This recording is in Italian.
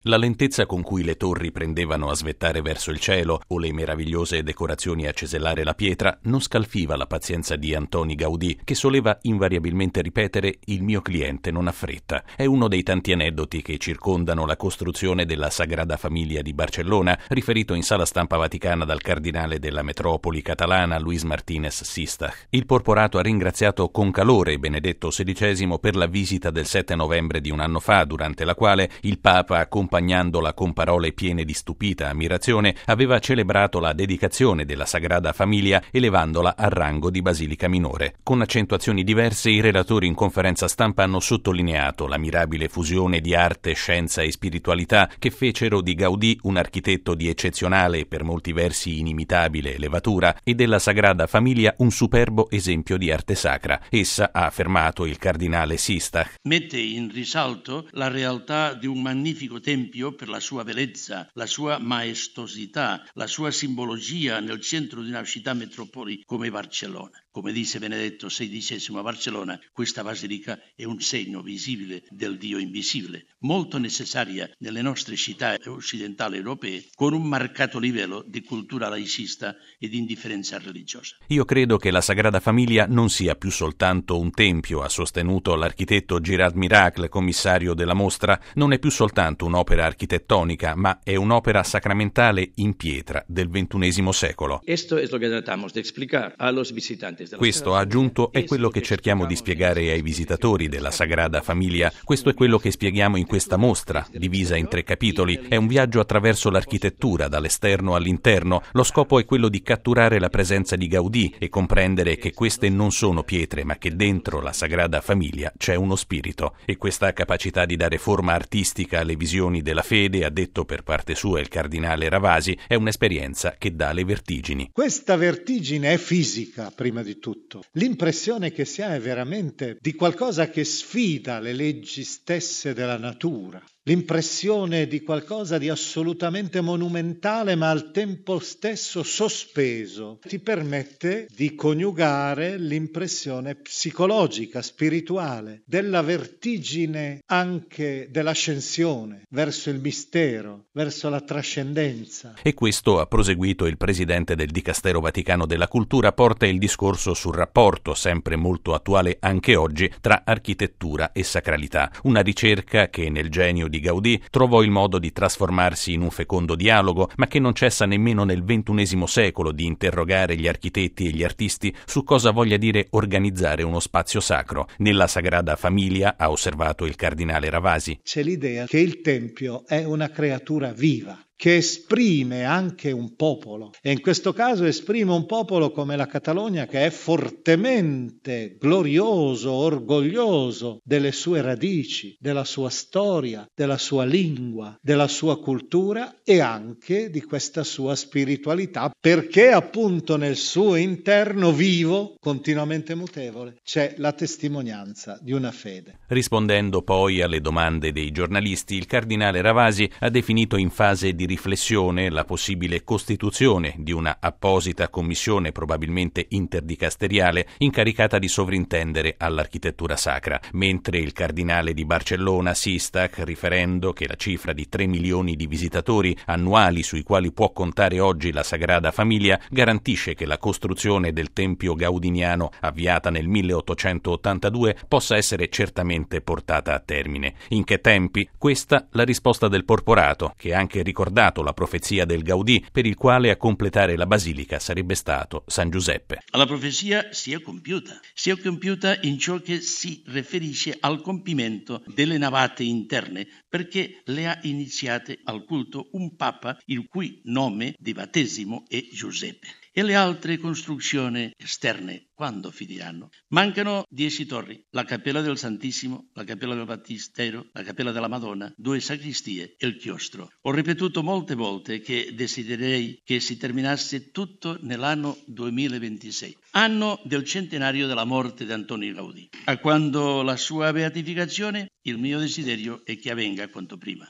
La lentezza con cui le torri prendevano a svettare verso il cielo o le meravigliose decorazioni a cesellare la pietra non scalfiva la pazienza di Antoni Gaudì, che soleva invariabilmente ripetere «il mio cliente non ha fretta». È uno dei tanti aneddoti che circondano la costruzione della Sagrada Famiglia di Barcellona, riferito in sala stampa vaticana dal cardinale della metropoli catalana Luis Martínez Sistach. Il porporato ha ringraziato con calore Benedetto XVI per la visita del 7 novembre di un anno fa, durante la quale il Papa, accompagnandola con parole piene di stupita ammirazione, aveva celebrato la dedicazione della Sagrada Famiglia elevandola al rango di basilica minore. Con accentuazioni diverse, i relatori in conferenza stampa hanno sottolineato la mirabile fusione di arte, scienza e spiritualità che fecero di Gaudì un architetto di eccezionale e per molti versi inimitabile levatura e della Sagrada Famiglia un superbo esempio di arte sacra. Essa, ha affermato il cardinale Sistach, mette in risalto la realtà di un magnifico tempio per la sua bellezza, la sua maestosità, la sua simbologia nel centro di una città metropoli come Barcellona. Come dice Benedetto XVI a Barcellona, questa basilica è un segno visibile del Dio invisibile, molto necessaria nelle nostre città occidentali europee, con un marcato livello di cultura laicista e di indifferenza religiosa. Io credo che la Sagrada Famiglia non sia più soltanto un tempio, ha sostenuto l'architetto Girard Miracle, commissario della mostra. Non è più soltanto un'opera architettonica, ma è un'opera sacramentale in pietra del XXI secolo. Questo, ha aggiunto, è quello che cerchiamo di spiegare ai visitatori della Sagrada Famiglia. Questo è quello che spieghiamo in questa mostra, divisa in 3 capitoli. È un viaggio attraverso l'architettura, dall'esterno all'interno. Lo scopo è quello di catturare la presenza di Gaudì e comprendere che queste non sono pietre, ma che dentro la Sagrada Famiglia c'è uno spirito. E questa capacità di dare forma artistica alle visioni della fede, ha detto per parte sua il cardinale Ravasi, è un'esperienza che dà le vertigini. Questa vertigine è fisica, prima di tutto. L'impressione che si ha è veramente di qualcosa che sfida le leggi stesse della natura. L'impressione di qualcosa di assolutamente monumentale, ma al tempo stesso sospeso. Ti permette di coniugare l'impressione psicologica, spirituale, della vertigine anche dell'ascensione verso il mistero, verso la trascendenza. E questo, ha proseguito il presidente del Dicastero Vaticano della Cultura, porta il discorso sul rapporto, sempre molto attuale anche oggi, tra architettura e sacralità. Una ricerca che nel genio di Gaudì trovò il modo di trasformarsi in un fecondo dialogo, ma che non cessa nemmeno nel XXI secolo di interrogare gli architetti e gli artisti su cosa voglia dire organizzare uno spazio sacro. Nella Sagrada Famiglia, ha osservato il cardinale Ravasi, c'è l'idea che il Tempio è una creatura viva, che esprime anche un popolo, e in questo caso esprime un popolo come la Catalogna, che è fortemente glorioso, orgoglioso delle sue radici, della sua storia, della sua lingua, della sua cultura e anche di questa sua spiritualità, perché appunto nel suo interno vivo, continuamente mutevole, c'è la testimonianza di una fede. Rispondendo poi alle domande dei giornalisti, il cardinale Ravasi ha definito in fase di riflessione la possibile costituzione di una apposita commissione, probabilmente interdicasteriale, incaricata di sovrintendere all'architettura sacra, mentre il cardinale di Barcellona Sistach, riferendo che la cifra di 3 milioni di visitatori annuali sui quali può contare oggi la Sagrada Famiglia, garantisce che la costruzione del tempio gaudiniano, avviata nel 1882, possa essere certamente portata a termine. In che tempi? Questa la risposta del porporato, che ha anche ricordato la profezia del Gaudì, per il quale a completare la basilica sarebbe stato San Giuseppe. La profezia si è compiuta in ciò che si riferisce al compimento delle navate interne, perché le ha iniziate al culto un papa il cui nome di battesimo è Giuseppe. E le altre costruzioni esterne quando finiranno? Mancano 10 torri, la Cappella del Santissimo, la Cappella del Battistero, la Cappella della Madonna, 2 sacristie e il chiostro. Ho ripetuto molte volte che desidererei che si terminasse tutto nell'anno 2026, anno del centenario della morte di Antonio Gaudì. A quando la sua beatificazione, il mio desiderio è che avvenga quanto prima.